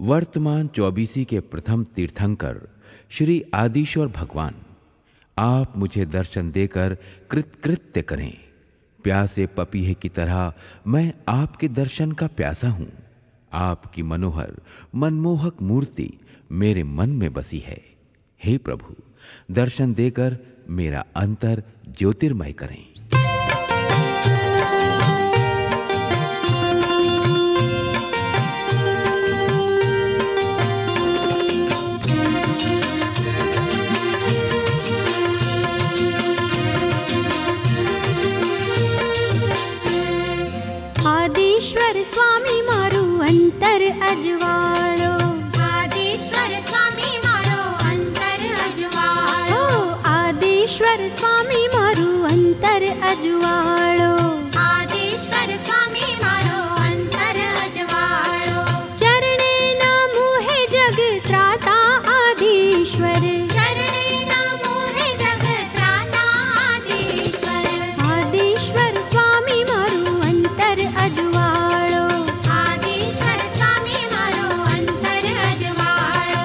वर्तमान 24 के प्रथम तीर्थंकर श्री आदिश्वर भगवान, आप मुझे दर्शन देकर कृतकृत्य करें। प्यासे पपीहे की तरह मैं आपके दर्शन का प्यासा हूं। आपकी मनोहर मनमोहक मूर्ति मेरे मन में बसी है। हे प्रभु, दर्शन देकर मेरा अंतर ज्योतिर्मय करें। आदिश्वर स्वामी मारू अंतर अजवाड़ो, आदिश्वर स्वामी मारो अंतर अजवाड़ो, आदिश्वर स्वामी मारू अंतर अजवाड़ो, आदिश्वर स्वामी मारो अंतर अजवाड़ो। चरणे ना मुहे जग त्राता आदिश्वर, चरणे ना मोहे जग त्राता आदिश्वर, आदिश्वर स्वामी मारू अंतर अजवाड़ो, आदिश्वर स्वामी मारो अंतर अजवाड़ो।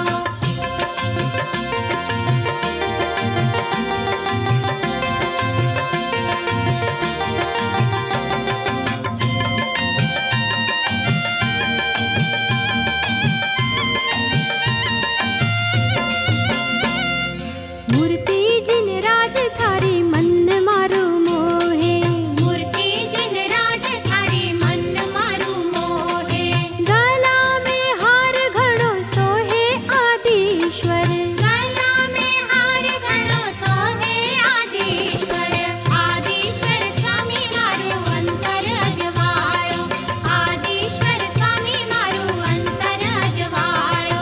मूर्ति जिन राज थारी मन मारू मोहे, मूर्ति जिन राज थारी मन मारू मोहे, गला में हार घड़ो सोहे आदिश्वर, गला में हार घड़ो सोहे आदिश्वर, आदिश्वर स्वामी मारू अंतर अजवाड़ो, आदिश्वर स्वामी मारू अंतर अजवाड़ो।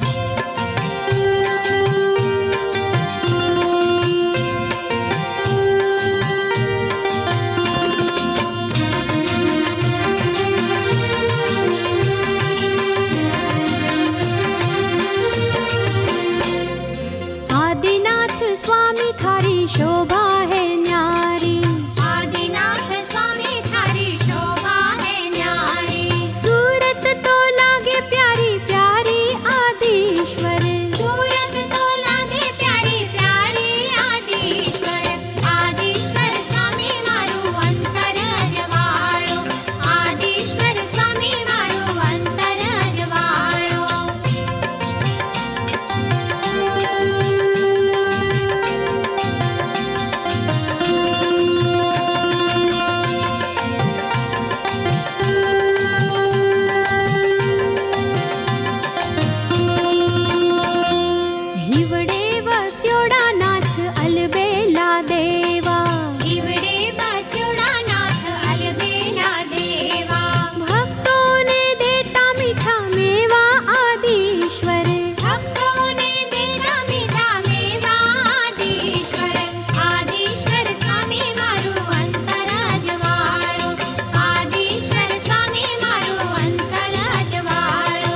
आदिनाथ स्वामी थारी शोभा है न्यारी, आदिनाथ स्वामी थारी शोभा है न्यारी, सूरत तो लागे प्यारी प्यारी आदिश्वर, सूरत तो लागे प्यारी प्यारी आदिश्वर, आदिश्वर स्वामी मारू अंतर अजवाड़ो, आदिश्वर स्वामी मारू अंतर अजवाड़ो। हिवड़े वस्योड़ा नाथ अलबेला देवा, हिवड़े बस्योड़ा नाथ अलबेला देवा, भक्तों ने देता मीठा मेवा आदिश्वर, भक्तों ने देता मीठा मेवा आदिश्वर, आदिश्वर स्वामी मारू अंतर अजवाड़ो, आदिश्वर स्वामी मारू अंतर अजवाड़ो।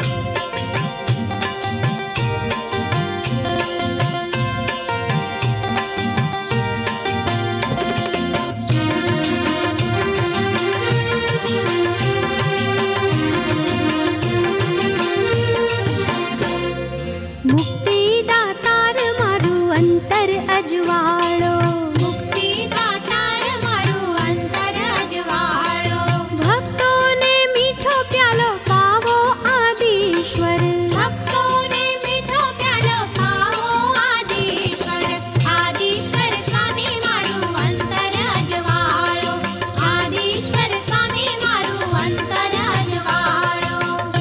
मुक्ति दातार मारू अंतर अजवाड़ो, मुक्ति दातार मारू अंतर अजवाड़ो, भक्तों ने मीठो प्यालो पावो आदिश्वर, भक्तों ने मीठो प्यालो पावो आदिश्वर, आदिश्वर स्वामी मारू अंतर अजवाड़ो, आदिश्वर स्वामी मारू अंतर अजवाड़ो।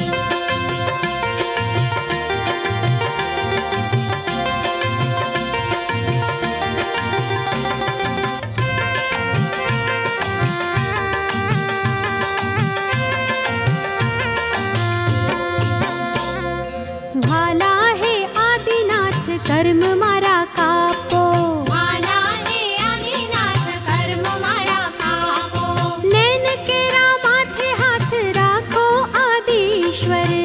भाला है आदिनाथ कर्म मारा कापो, भाला है आदिनाथ कर्म मारा कापो, नैन केरा माथे हाथ राखो आदिश्वर,